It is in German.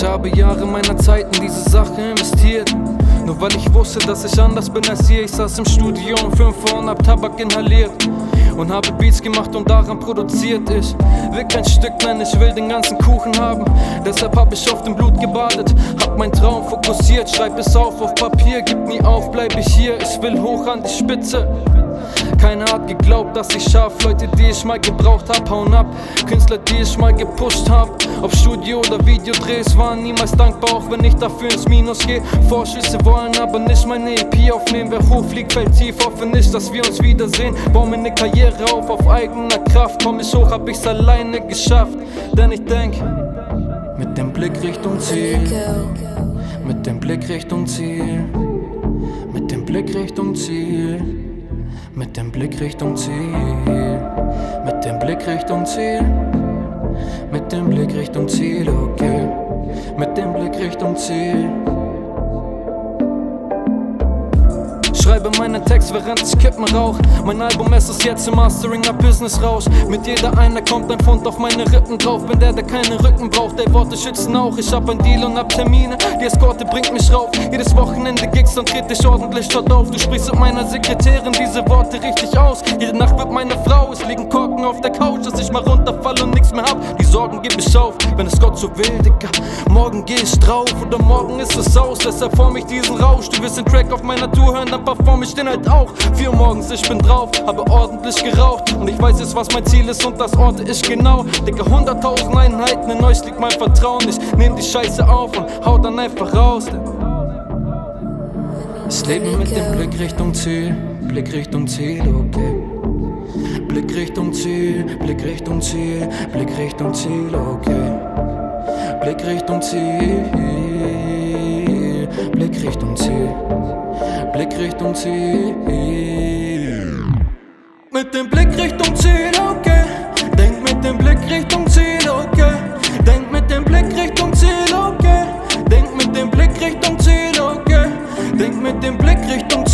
habe Jahre meiner Zeit in diese Sache investiert. Nur weil ich wusste, dass ich anders bin als ihr. Ich saß im Studio um 5 Uhr und hab Tabak inhaliert und habe Beats gemacht und daran produziert. Ich will kein Stück, nein, ich will den ganzen Kuchen haben. Deshalb hab ich auf dem Blut gebadet, hab meinen Traum fokussiert. Schreib es auf Papier, gib nie auf, bleib ich hier. Ich will hoch an die Spitze. Keiner hat geglaubt, dass ich schaff. Leute, die ich mal gebraucht hab, hauen ab. Künstler, die ich mal gepusht hab. Ob Studio oder Videodrehs, waren niemals dankbar, auch wenn ich dafür ins Minus geh. Vorschüsse wollen aber nicht meine EP aufnehmen. Wer hochfliegt, fällt tief, hoffe nicht, dass wir uns wiedersehen. Bau mir ne Karriere auf eigener Kraft. Komm ich hoch, hab ich's alleine geschafft. Denn ich denk, mit dem Blick Richtung Ziel, mit dem Blick Richtung Ziel, mit dem Blick Richtung Ziel, mit dem Blick Richtung Ziel, mit dem Blick Richtung Ziel, mit dem Blick Richtung Ziel, okay, mit dem Blick Richtung Ziel. Schreibe meinen Text, während ich Kippen rauch. Mein Album, es ist jetzt im Mastering nach Business-Rausch. Mit jeder einer kommt ein Pfund auf meine Rippen drauf. Bin der keine Rücken braucht, ey, Worte schützen auch. Ich hab ein Deal und hab Termine, die Eskorte bringt mich rauf. Jedes Wochenende Gigs, dann trete ich ordentlich dort auf. Du sprichst mit meiner Sekretärin diese Worte richtig aus. Jede Nacht wird meine Frau, es liegen Korken auf der Couch, dass ich mal runterfall und nix mehr hab. Die Sorgen geb ich auf, wenn es Gott so will, Digga. Morgen geh ich drauf oder morgen ist es aus. Deshalb form ich diesen Rausch. Du willst den Track auf meiner Tour hören, dann perform ich den halt auch. 4 Uhr morgens, ich bin drauf, habe ordentlich geraucht. Und ich weiß jetzt, was mein Ziel ist und das orte ich genau. Digga, 100.000 Einheiten, in euch liegt mein Vertrauen. Ich nehm die Scheiße auf und hau dann einfach raus. Ich lebe mit dem Blick Richtung Ziel, Blick Richtung Ziel, okay. Blick Richtung Ziel, Blick Richtung Ziel, Blick Richtung Ziel, okay. Blick Richtung Ziel, Blick Richtung Ziel, Blick Richtung Ziel. Mit dem Blick Richtung Ziel, okay. Denk mit dem Blick Richtung Ziel, okay. Denk mit dem Blick Richtung Ziel, okay. Denk mit dem Blick Richtung Ziel, okay. Denk mit dem Blick Richtung